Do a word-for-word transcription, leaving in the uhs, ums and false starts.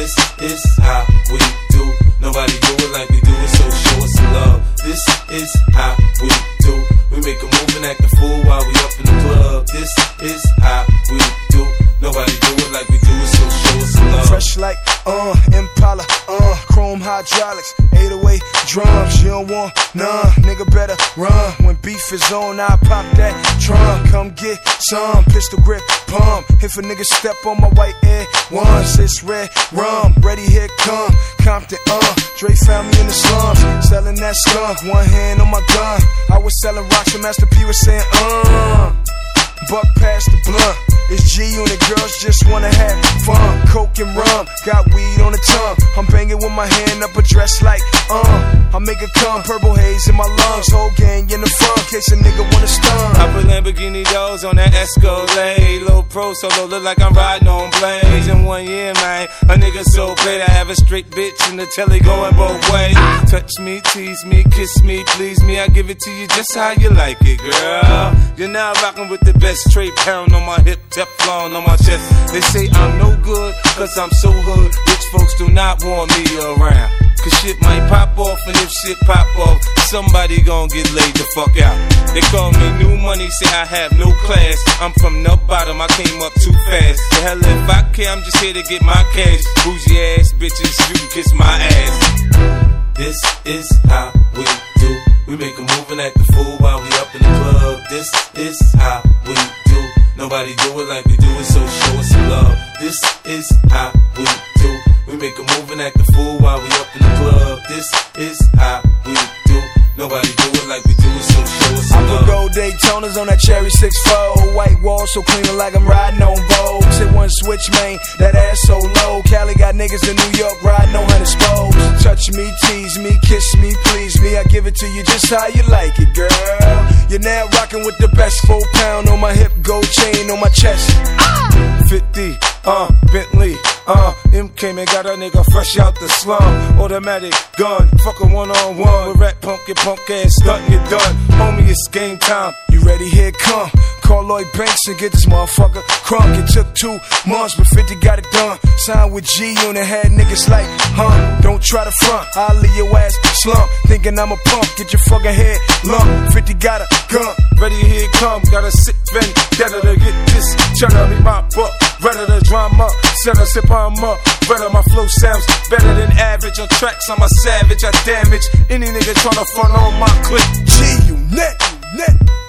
This is how we do. Nobody do it like we do it, so show us some love. This is how we do. We make a move and act a fool while we up in the club. This is how we do. Nobody do it like we do it, so show us some love. Fresh like, uh, Impala, uh, chrome hydraulics, eight oh eight drums. You don't want none, nigga better run. When beef is on, I pop that trunk. Come get some, pistol grip, pump. If a nigga step on my white air once, it's red rum. Ready, here come Compton, uh. Dre found me in the slums, selling that skunk. One hand on my gun. I was selling rocks and Master P was saying, uh. Buck past the blunt. It's G-Unit, girls just wanna have fun. Coke and rum, got weed on the tongue. I'm banging with my hand up a dress like, uh I make it come, purple haze in my lungs. Whole gang in the front, case a nigga wanna stun. I put Lamborghini doors on that Escalade. Low pro solo, look like I'm riding on blades. In one year, man, a nigga so paid. I have a straight bitch in the telly going both ways. Touch me, tease me, kiss me, please me. I give it to you just how you like it, girl. You're now rocking with the best. Straight pound on my hip, Teflon on my chest. They say I'm no good, cause I'm so hood. Rich folks do not want me around. Cause shit might pop off, and if shit pop off, somebody gon' get laid the fuck out. They call me new money, say I have no class. I'm from the bottom, I came up too fast. The hell if I care, I'm just here to get my cash. Bougie ass bitches, you can kiss my ass. This is how we do. We make a move and act a fool while we up in the club. This is how we do. Nobody do it like we do it, so show us some love. This is how we do. We make a move and act a fool while we up in the club. This is how we do. Nobody do it like we do it, so show us some love. I put gold Daytonas on that cherry six four. White wall so clean like I'm riding on Vogue. Hit one switch, man, that ass so low. Cali got niggas in New York riding on hundred spokes. Touch me, tease me, kiss me, please me. I give it to you just how you like it, girl. You're now rocking with the best. Four pound on my hip, gold chain on my chest. Ah! fifty, uh, Bentley, uh, M came and got a nigga fresh out the slum. Automatic gun, fuck a one on one. With rat punk, your punk ass stuntin', you done. Homie, it's game time. You ready? Here it come. Call Lloyd Banks and get this motherfucker crunk. It took two months, but fifty got it done. Signed with G-Unit, had niggas like, huh? Don't try to front, I'll leave your ass slump. Thinking I'm a punk, get your fucking head lump. fifty got a gun, ready, here it come. Got a sick vendetta to get this cheddar. Me my buck, redder the drama. Set a sip on up, redder my flow sounds better than average. On tracks, I'm a savage, I damage any nigga tryna front on my clip. G-Unit, net.